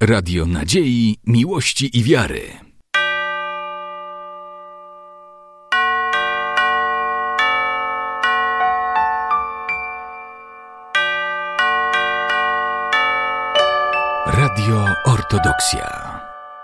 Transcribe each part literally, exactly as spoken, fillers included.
Radio Nadziei, Miłości i Wiary. Radio Ortodoksja.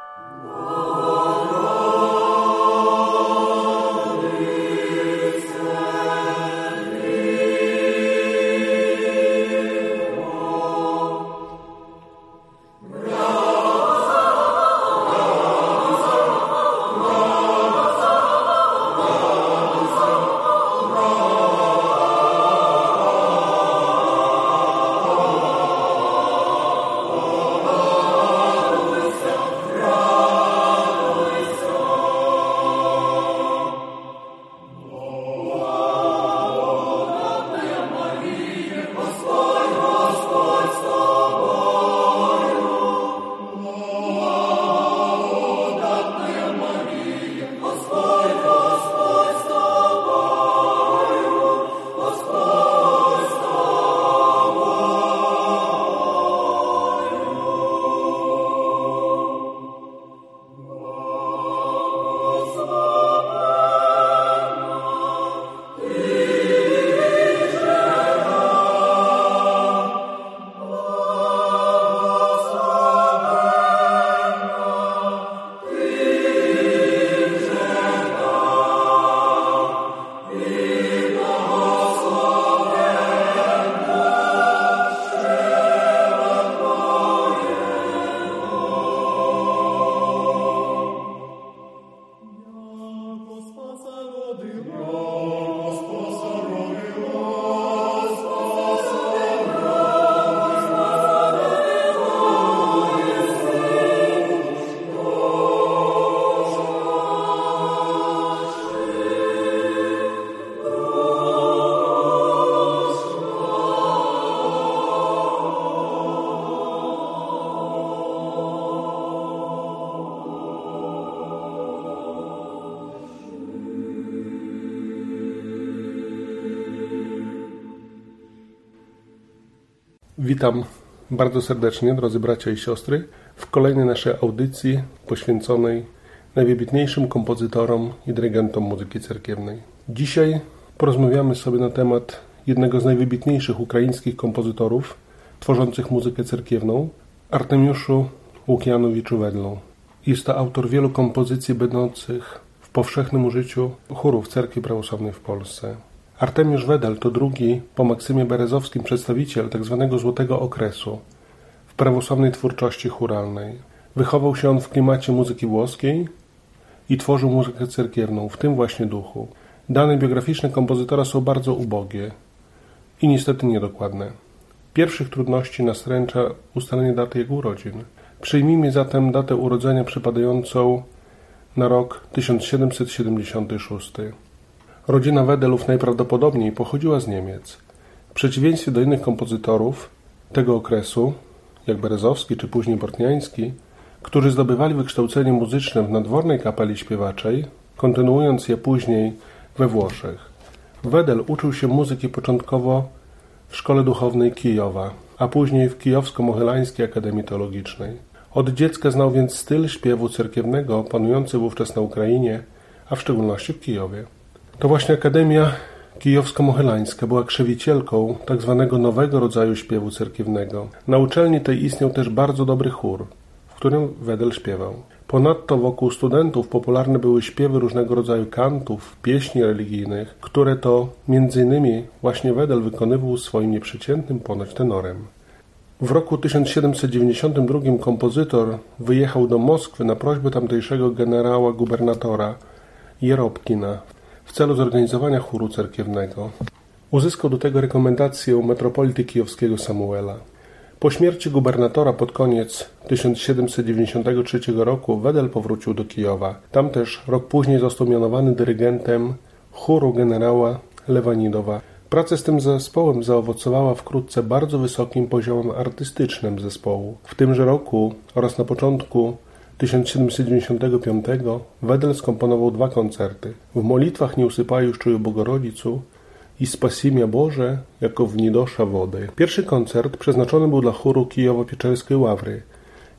Witam bardzo serdecznie, drodzy bracia i siostry, w kolejnej naszej audycji poświęconej najwybitniejszym kompozytorom i dyrygentom muzyki cerkiewnej. Dzisiaj porozmawiamy sobie na temat jednego z najwybitniejszych ukraińskich kompozytorów tworzących muzykę cerkiewną, Artemiuszu Łukianowiczu Wedlu. Jest to autor wielu kompozycji będących w powszechnym użyciu chórów Cerkwi Prawosławnej w Polsce. Artemiusz Wedel to drugi po Maksymie Berezowskim przedstawiciel tzw. złotego okresu w prawosławnej twórczości chóralnej. Wychował się on w klimacie muzyki włoskiej i tworzył muzykę cerkiewną w tym właśnie duchu. Dane biograficzne kompozytora są bardzo ubogie i niestety niedokładne. Pierwszych trudności nastręcza ustalenie daty jego urodzin. Przyjmijmy zatem datę urodzenia przypadającą na rok tysiąc siedemset siedemdziesiąty szósty. Rodzina Wedelów najprawdopodobniej pochodziła z Niemiec. W przeciwieństwie do innych kompozytorów tego okresu, jak Berezowski czy później Bortniański, którzy zdobywali wykształcenie muzyczne w nadwornej kapeli śpiewaczej, kontynuując je później we Włoszech. Wedel uczył się muzyki początkowo w Szkole Duchownej Kijowa, a później w Kijowsko-Mohylańskiej Akademii Teologicznej. Od dziecka znał więc styl śpiewu cerkiewnego panujący wówczas na Ukrainie, a w szczególności w Kijowie. To właśnie Akademia Kijowsko-Mohylańska była krzewicielką tzw. nowego rodzaju śpiewu cerkiewnego. Na uczelni tej istniał też bardzo dobry chór, w którym Wedel śpiewał. Ponadto wokół studentów popularne były śpiewy różnego rodzaju kantów, pieśni religijnych, które to między innymi właśnie Wedel wykonywał swoim nieprzeciętnym ponoć tenorem. W roku tysiąc siedemset dziewięćdziesiątym drugim kompozytor wyjechał do Moskwy na prośbę tamtejszego generała gubernatora Jerobkina w celu zorganizowania chóru cerkiewnego. Uzyskał do tego rekomendację metropolity kijowskiego Samuela. Po śmierci gubernatora pod koniec tysiąc siedemset dziewięćdziesiątego trzeciego roku Wedel powrócił do Kijowa. Tam też rok później został mianowany dyrygentem chóru generała Lewanidowa. Praca z tym zespołem zaowocowała wkrótce bardzo wysokim poziomem artystycznym zespołu. W tymże roku oraz na początku tysiąc siedemset dziewięćdziesiątego piątego Wedel skomponował dwa koncerty. W Molitwach nie usypaju szczuju Bogorodicu i Spasimia Boże jako w Nidosza wody. Pierwszy koncert przeznaczony był dla chóru Kijowo-Pieczerskiej Ławry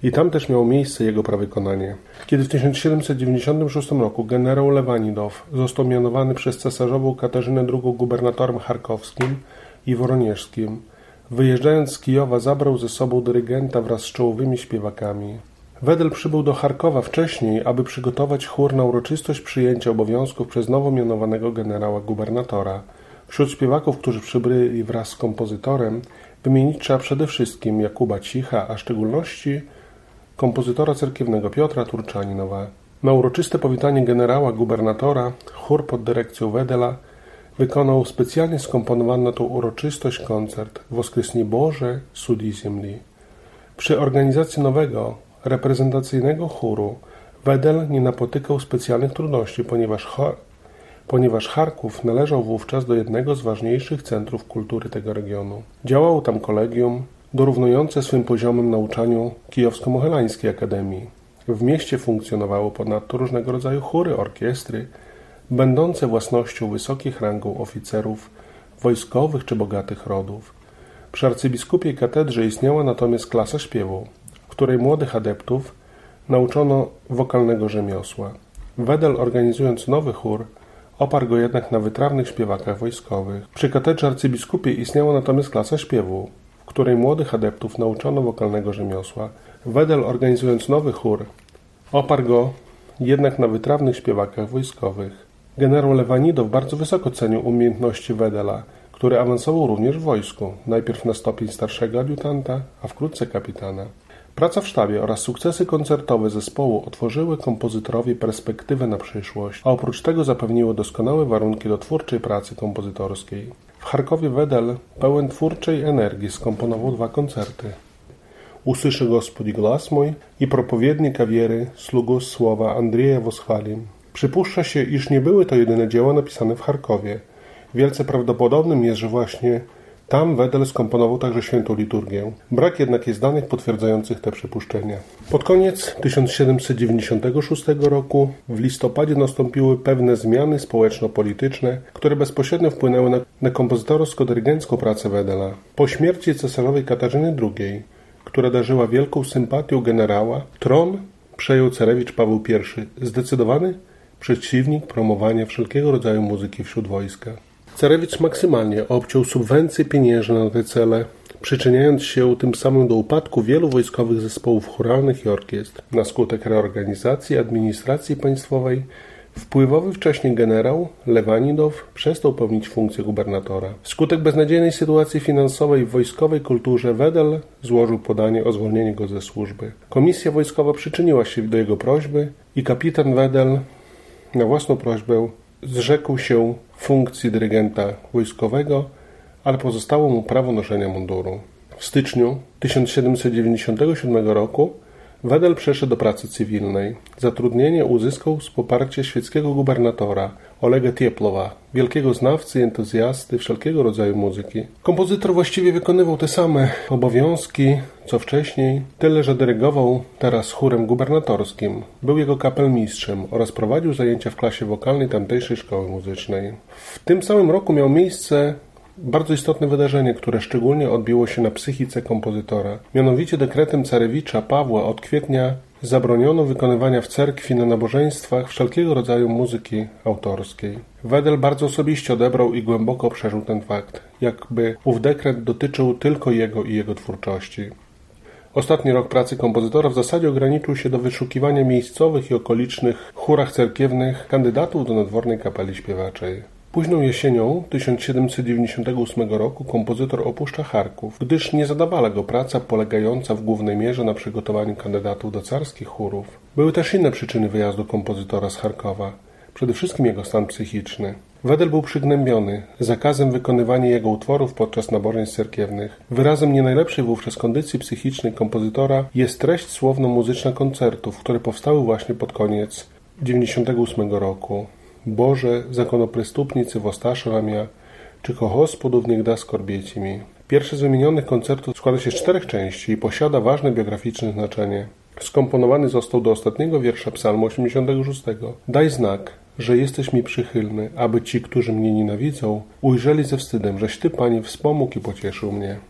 i tam też miało miejsce jego prawykonanie. Kiedy w tysiąc siedemset dziewięćdziesiątym szóstym roku generał Lewanidow został mianowany przez cesarzową Katarzynę drugą gubernatorem charkowskim i woronieżskim, wyjeżdżając z Kijowa zabrał ze sobą dyrygenta wraz z czołowymi śpiewakami. Wedel przybył do Charkowa wcześniej, aby przygotować chór na uroczystość przyjęcia obowiązków przez nowo mianowanego generała gubernatora. Wśród śpiewaków, którzy przybyli wraz z kompozytorem, wymienić trzeba przede wszystkim Jakuba Cicha, a w szczególności kompozytora cerkiewnego Piotra Turczaninowa. Na uroczyste powitanie generała gubernatora chór pod dyrekcją Wedela wykonał specjalnie skomponowany na tą uroczystość koncert Woskresni Boże, Sudzi Ziemli. Przy organizacji nowego, reprezentacyjnego chóru Wedel nie napotykał specjalnych trudności, ponieważ, cho- ponieważ Charków należał wówczas do jednego z ważniejszych centrów kultury tego regionu. Działało tam kolegium, dorównujące swym poziomem nauczaniu Kijowsko-Mohylańskiej Akademii. W mieście funkcjonowało ponadto różnego rodzaju chóry, orkiestry, będące własnością wysokich rangą oficerów wojskowych czy bogatych rodów. Przy arcybiskupiej katedrze istniała natomiast klasa śpiewu, w której młodych adeptów nauczono wokalnego rzemiosła. Wedel, organizując nowy chór, oparł go jednak na wytrawnych śpiewakach wojskowych. Przy katedrze arcybiskupiej istniała natomiast klasa śpiewu, w której młodych adeptów nauczono wokalnego rzemiosła. Wedel, organizując nowy chór, oparł go jednak na wytrawnych śpiewakach wojskowych. Generał Lewanidow bardzo wysoko cenił umiejętności Wedela, który awansował również w wojsku, najpierw na stopień starszego adiutanta, a wkrótce kapitana. Praca w sztabie oraz sukcesy koncertowe zespołu otworzyły kompozytorowi perspektywę na przyszłość, a oprócz tego zapewniły doskonałe warunki do twórczej pracy kompozytorskiej. W Charkowie Wedel, pełen twórczej energii, skomponował dwa koncerty. Usłyszy Gospodzi głos mój i propowiednika wiery, sługos słowa Andrzeja Woschwalim. Przypuszcza się, iż nie były to jedyne dzieła napisane w Charkowie. Wielce prawdopodobnym jest, że właśnie tam Wedel skomponował także świętą liturgię. Brak jednak jest danych potwierdzających te przypuszczenia. Pod koniec tysiąc siedemset dziewięćdziesiątego szóstego roku w listopadzie nastąpiły pewne zmiany społeczno-polityczne, które bezpośrednio wpłynęły na, na kompozytorsko-dyrygencką pracę Wedela. Po śmierci cesarzowej Katarzyny drugiej, która darzyła wielką sympatią generała, tron przejął carewicz Paweł pierwszy, zdecydowany przeciwnik promowania wszelkiego rodzaju muzyki wśród wojska. Carewicz maksymalnie obciął subwencje pieniężne na te cele, przyczyniając się tym samym do upadku wielu wojskowych zespołów chóralnych i orkiestr. Na skutek reorganizacji administracji państwowej wpływowy wcześniej generał Lewanidow przestał pełnić funkcję gubernatora. Wskutek beznadziejnej sytuacji finansowej w wojskowej kulturze Wedel złożył podanie o zwolnienie go ze służby. Komisja wojskowa przyczyniła się do jego prośby i kapitan Wedel na własną prośbę zrzekł się funkcji dyrygenta wojskowego, ale pozostało mu prawo noszenia munduru. W styczniu tysiąc siedemset dziewięćdziesiątego siódmego roku Wedel przeszedł do pracy cywilnej. Zatrudnienie uzyskał z poparcia świeckiego gubernatora Olega Tieplowa, wielkiego znawcy i entuzjasty wszelkiego rodzaju muzyki. Kompozytor właściwie wykonywał te same obowiązki, co wcześniej, tyle że dyrygował teraz chórem gubernatorskim. Był jego kapelmistrzem oraz prowadził zajęcia w klasie wokalnej tamtejszej szkoły muzycznej. W tym samym roku miało miejsce bardzo istotne wydarzenie, które szczególnie odbiło się na psychice kompozytora. Mianowicie dekretem carewicza Pawła od kwietnia zabroniono wykonywania w cerkwi na nabożeństwach wszelkiego rodzaju muzyki autorskiej. Wedel bardzo osobiście odebrał i głęboko przeżył ten fakt, jakby ów dekret dotyczył tylko jego i jego twórczości. Ostatni rok pracy kompozytora w zasadzie ograniczył się do wyszukiwania miejscowych i okolicznych chórach cerkiewnych kandydatów do nadwornej kapeli śpiewaczej. Późną jesienią tysiąc siedemset dziewięćdziesiątego ósmego roku kompozytor opuszcza Charków, gdyż nie zadawala go praca polegająca w głównej mierze na przygotowaniu kandydatów do carskich chórów. Były też inne przyczyny wyjazdu kompozytora z Charkowa, przede wszystkim jego stan psychiczny. Wedel był przygnębiony zakazem wykonywania jego utworów podczas nabożeństw cerkiewnych. Wyrazem nie najlepszej wówczas kondycji psychicznej kompozytora jest treść słowno-muzyczna koncertów, które powstały właśnie pod koniec dziewięćdziesiątego ósmego roku. Boże, zakonoprzestupnicy wostasze ramia, czy ko Gospodów niech da skorbieci mi. Pierwszy z wymienionych koncertów składa się z czterech części i posiada ważne biograficzne znaczenie. Skomponowany został do ostatniego wiersza psalmu osiemdziesiątego szóstego. Daj znak, że jesteś mi przychylny, aby ci, którzy mnie nienawidzą, ujrzeli ze wstydem, żeś Ty, Panie, wspomógł i pocieszył mnie.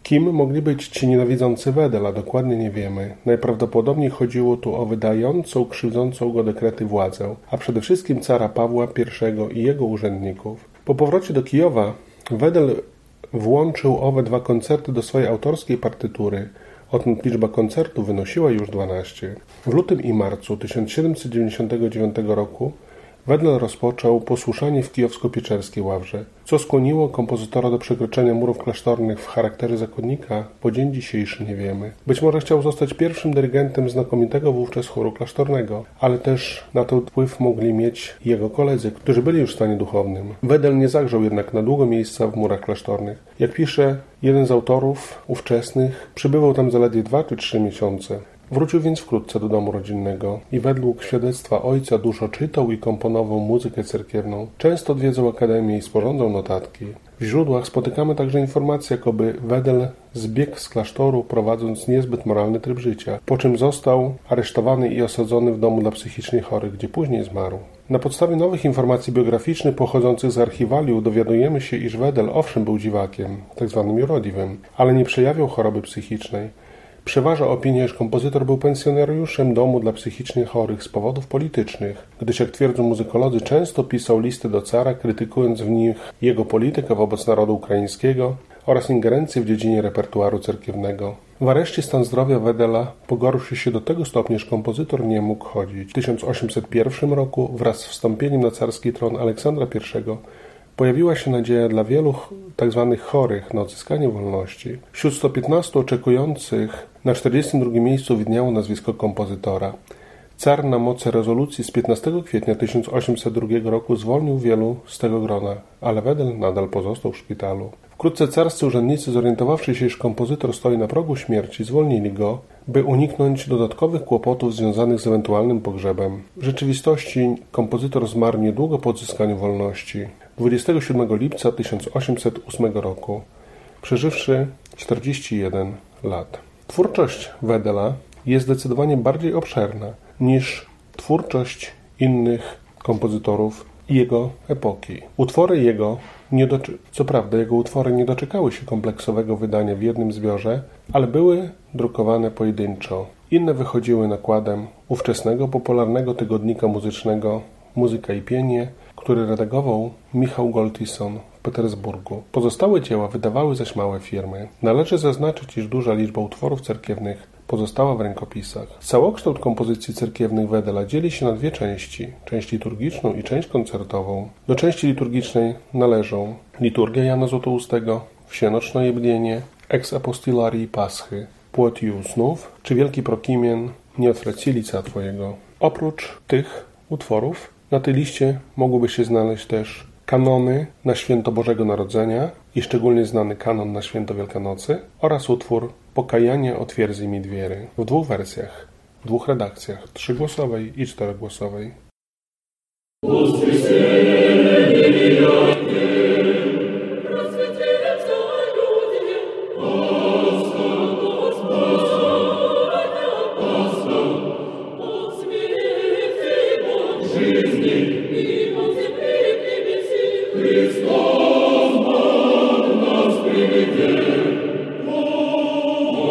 Kim mogli być ci nienawidzący Wedela, dokładnie nie wiemy. Najprawdopodobniej chodziło tu o wydającą, krzywdzącą go dekrety władzę, a przede wszystkim cara Pawła I i jego urzędników. Po powrocie do Kijowa Wedel włączył owe dwa koncerty do swojej autorskiej partytury. Odtąd liczba koncertów wynosiła już dwanaście. W lutym i marcu tysiąc siedemset dziewięćdziesiątego dziewiątego roku Wedel rozpoczął posłuszanie w kijowsko-pieczerskiej ławrze, co skłoniło kompozytora do przekroczenia murów klasztornych w charakterze zakonnika, po dzień dzisiejszy nie wiemy. Być może chciał zostać pierwszym dyrygentem znakomitego wówczas chóru klasztornego, ale też na to wpływ mogli mieć jego koledzy, którzy byli już w stanie duchownym. Wedel nie zagrzał jednak na długo miejsca w murach klasztornych. Jak pisze jeden z autorów ówczesnych, przybywał tam zaledwie dwa czy trzy miesiące. Wrócił więc wkrótce do domu rodzinnego i według świadectwa ojca dużo czytał i komponował muzykę cerkiewną. Często odwiedzał akademię i sporządzał notatki. W źródłach spotykamy także informacje, jakoby Wedel zbiegł z klasztoru, prowadząc niezbyt moralny tryb życia, po czym został aresztowany i osadzony w domu dla psychicznie chorych, gdzie później zmarł. Na podstawie nowych informacji biograficznych pochodzących z archiwaliów dowiadujemy się, iż Wedel owszem był dziwakiem, tzw. jurodivym, ale nie przejawiał choroby psychicznej. Przeważa opinia, iż kompozytor był pensjonariuszem domu dla psychicznie chorych z powodów politycznych, gdyż, jak twierdzą muzykolodzy, często pisał listy do cara, krytykując w nich jego politykę wobec narodu ukraińskiego oraz ingerencję w dziedzinie repertuaru cerkiewnego. W areszcie stan zdrowia Wedela pogorszył się do tego stopnia, że kompozytor nie mógł chodzić. W tysiąc osiemset pierwszym roku wraz z wstąpieniem na carski tron Aleksandra I pojawiła się nadzieja dla wielu tzw. chorych na odzyskanie wolności. Wśród stu piętnastu oczekujących na czterdziestym drugim miejscu widniało nazwisko kompozytora. Car na mocy rezolucji z piętnastego kwietnia tysiąc osiemset drugiego roku zwolnił wielu z tego grona, ale Wedel nadal pozostał w szpitalu. Wkrótce carscy urzędnicy, zorientowawszy się, iż kompozytor stoi na progu śmierci, zwolnili go, by uniknąć dodatkowych kłopotów związanych z ewentualnym pogrzebem. W rzeczywistości kompozytor zmarł niedługo po odzyskaniu wolności, dwudziestego siódmego lipca tysiąc osiemset ósmego roku, przeżywszy czterdzieści jeden lat. Twórczość Wedela jest zdecydowanie bardziej obszerna niż twórczość innych kompozytorów i jego epoki. Utwory jego, nie doczy... co prawda jego utwory nie doczekały się kompleksowego wydania w jednym zbiorze, ale były drukowane pojedynczo. Inne wychodziły nakładem ówczesnego popularnego tygodnika muzycznego Muzyka i Pienie, który redagował Michał Goltison w Petersburgu. Pozostałe dzieła wydawały zaś małe firmy. Należy zaznaczyć, iż duża liczba utworów cerkiewnych pozostała w rękopisach. Całokształt kompozycji cerkiewnych Wedela dzieli się na dwie części, część liturgiczną i część koncertową. Do części liturgicznej należą liturgia Jana Złotoustego, Wsienoczne bdienie, Ex Apostilarii Paschy, Płot i snów, czy Wielki Prokimien, Nie odwraci lica Twojego. Oprócz tych utworów na tej liście mogłyby się znaleźć też kanony na święto Bożego Narodzenia i szczególnie znany kanon na święto Wielkanocy oraz utwór Pokajanie o twierdzy Midwiery w dwóch wersjach, w dwóch redakcjach, trzygłosowej i czterogłosowej.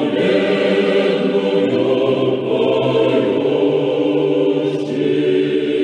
Hallelujah.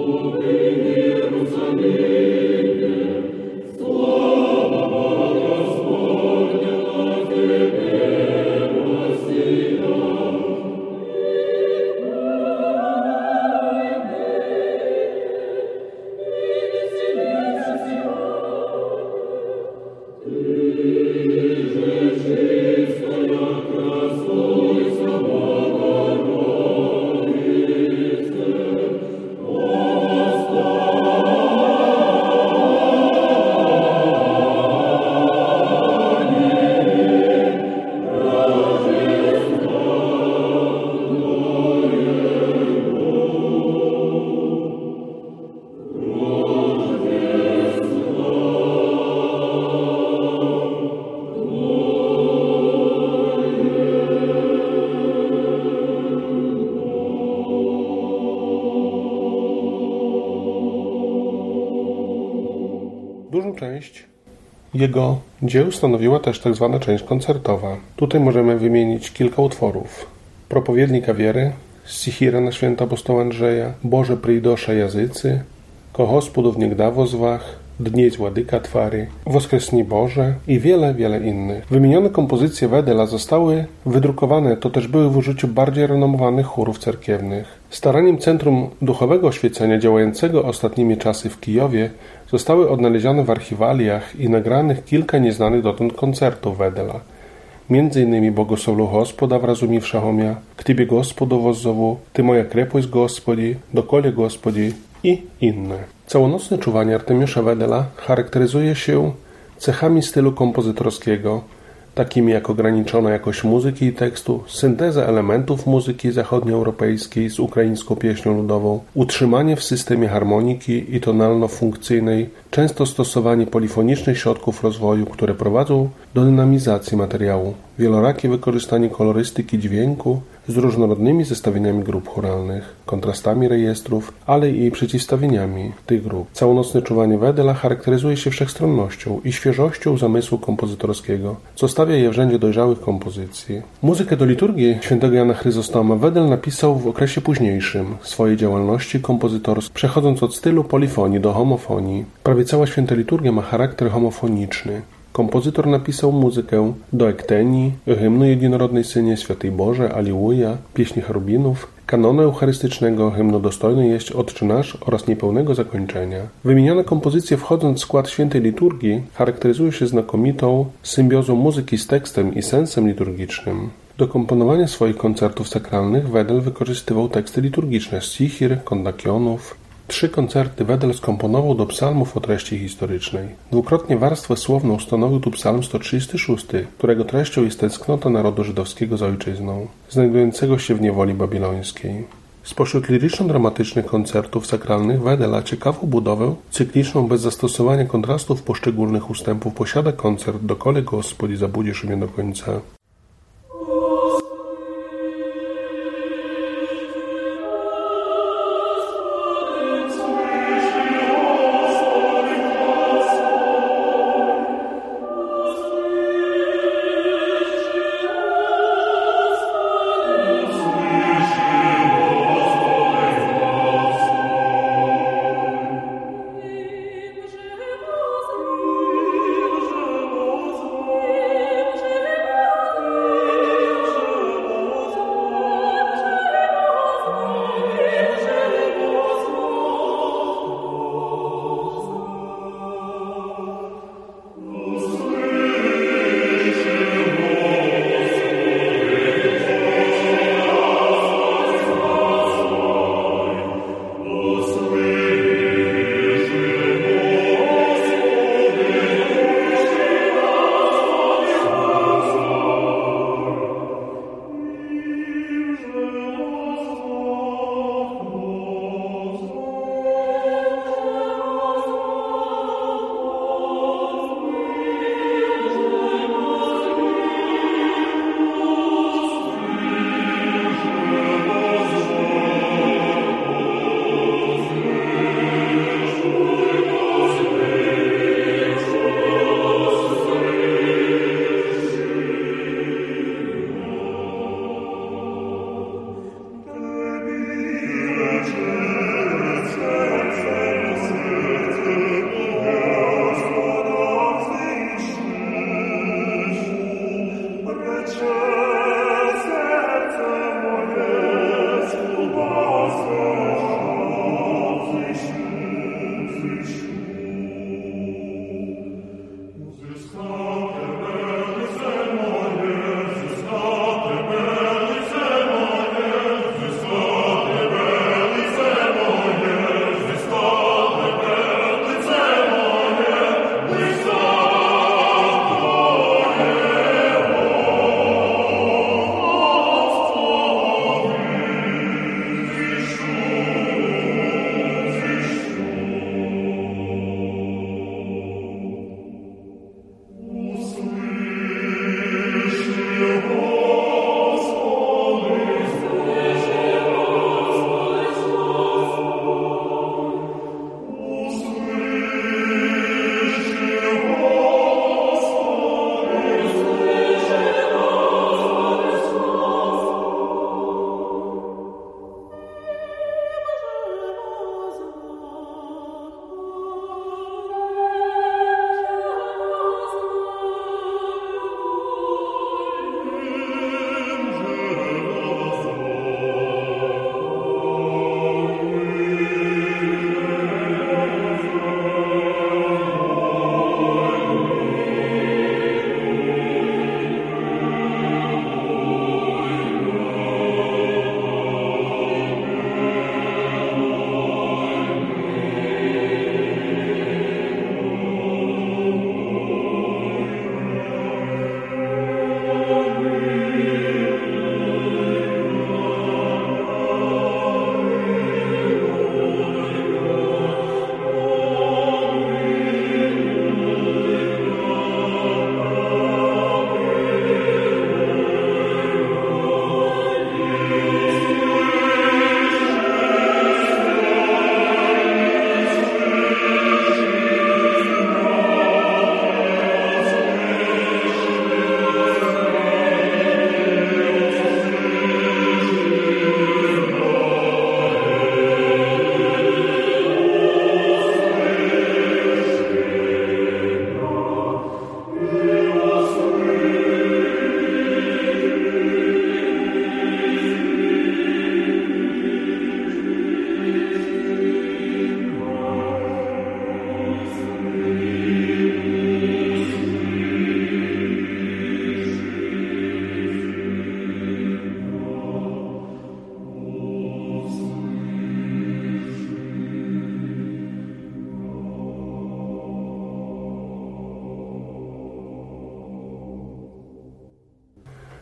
Dużą część jego dzieł stanowiła też tak zwana część koncertowa. Tutaj możemy wymienić kilka utworów. Propowiednika wiery, Stichira na święta apostoła Andrzeja, Boże przyjdosze jazycy, Ko Gospodów niegda wozwach, Dnieś Władyka Twary, Woskresni Boże i wiele, wiele innych. Wymienione kompozycje Wedela zostały wydrukowane, to też były w użyciu bardziej renomowanych chórów cerkiewnych. Staraniem Centrum Duchowego Oświecenia działającego ostatnimi czasy w Kijowie zostały odnalezione w archiwaliach i nagranych kilka nieznanych dotąd koncertów Wedela. Między innymi Błogosławił Gospoda wrazumí wszechomia, K Tybie Gospodu wozzowu, Ty moja krepość Gospodzi, Dokole Gospodzi i inne. Całonocne czuwanie Artemiusza Wedela charakteryzuje się cechami stylu kompozytorskiego, takimi jak ograniczona jakość muzyki i tekstu, synteza elementów muzyki zachodnioeuropejskiej z ukraińską pieśnią ludową, utrzymanie w systemie harmoniki i tonalno-funkcyjnej, często stosowanie polifonicznych środków rozwoju, które prowadzą do dynamizacji materiału, wielorakie wykorzystanie kolorystyki dźwięku z różnorodnymi zestawieniami grup choralnych, kontrastami rejestrów, ale i przeciwstawieniami tych grup. Całonocne czuwanie Wedela charakteryzuje się wszechstronnością i świeżością zamysłu kompozytorskiego, co stawia je w rzędzie dojrzałych kompozycji. Muzykę do liturgii świętego Jana Chryzostoma Wedel napisał w okresie późniejszym swojej działalności kompozytorskiej, przechodząc od stylu polifonii do homofonii. Prawie cała święta liturgia ma charakter homofoniczny. Kompozytor napisał muzykę do ektenii, hymnu Jednorodnej Synie Świętej Boże, Aliluja, pieśni cherubinów, kanonu eucharystycznego, hymnu Dostojny jest Otcze Nasz oraz niepełnego zakończenia. Wymienione kompozycje, wchodząc w skład świętej liturgii, charakteryzują się znakomitą symbiozą muzyki z tekstem i sensem liturgicznym. Do komponowania swoich koncertów sakralnych Wedel wykorzystywał teksty liturgiczne stichir, kondakionów. Trzy koncerty Wedel skomponował do psalmów o treści historycznej. Dwukrotnie warstwę słowną stanowił tu psalm sto trzydziesty szósty, którego treścią jest tęsknota narodu żydowskiego za ojczyzną, znajdującego się w niewoli babilońskiej. Spośród liryczno-dramatycznych koncertów sakralnych Wedela ciekawą budowę cykliczną bez zastosowania kontrastów poszczególnych ustępów posiada koncert Dokole Gospodzi zabudzisz mnie do końca.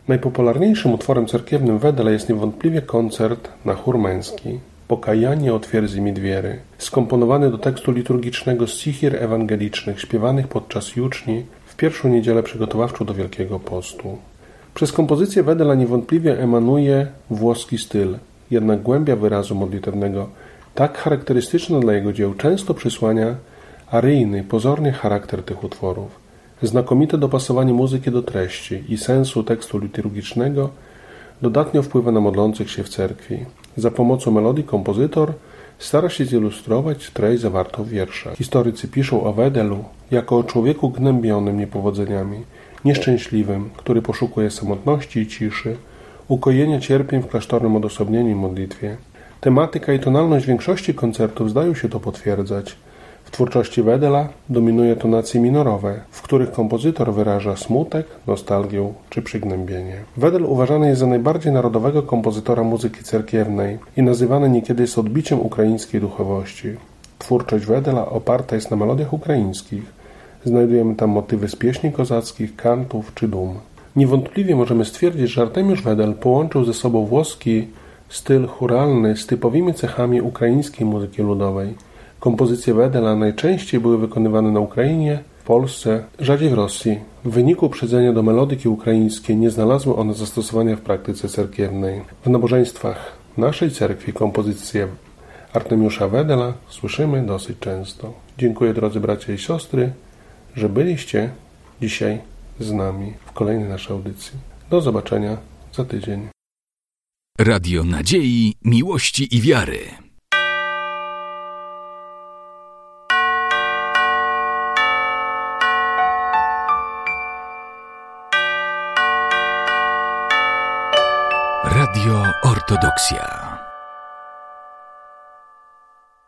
Najpopularniejszym utworem cerkiewnym Wedela jest niewątpliwie koncert na chór męski Pokajanie o twierdzy Midwiery, skomponowany do tekstu liturgicznego z stichir ewangelicznych śpiewanych podczas juczni w pierwszą niedzielę przygotowawczą do Wielkiego Postu. Przez kompozycję Wedela niewątpliwie emanuje włoski styl, jednak głębia wyrazu modlitewnego, tak charakterystyczna dla jego dzieł, często przysłania aryjny, pozorny charakter tych utworów. Znakomite dopasowanie muzyki do treści i sensu tekstu liturgicznego dodatnio wpływa na modlących się w cerkwi. Za pomocą melodii kompozytor stara się zilustrować treść zawartą w wierszach. Historycy piszą o Wedelu jako o człowieku gnębionym niepowodzeniami, nieszczęśliwym, który poszukuje samotności i ciszy, ukojenia cierpień w klasztornym odosobnieniu i modlitwie. Tematyka i tonalność większości koncertów zdają się to potwierdzać. W twórczości Wedela dominuje tonacje minorowe, w których kompozytor wyraża smutek, nostalgię czy przygnębienie. Wedel uważany jest za najbardziej narodowego kompozytora muzyki cerkiewnej i nazywany niekiedy jest odbiciem ukraińskiej duchowości. Twórczość Wedela oparta jest na melodiach ukraińskich. Znajdujemy tam motywy z pieśni kozackich, kantów czy dum. Niewątpliwie możemy stwierdzić, że Artemiusz Wedel połączył ze sobą włoski styl chóralny z typowymi cechami ukraińskiej muzyki ludowej. Kompozycje Wedela najczęściej były wykonywane na Ukrainie, w Polsce, rzadziej w Rosji. W wyniku uprzedzenia do melodyki ukraińskiej nie znalazły one zastosowania w praktyce cerkiewnej. W nabożeństwach naszej cerkwi kompozycje Artemiusza Wedela słyszymy dosyć często. Dziękuję, drodzy bracia i siostry, że byliście dzisiaj z nami w kolejnej naszej audycji. Do zobaczenia za tydzień. Radio Nadziei, Miłości i Wiary. Radio Ortodoksja.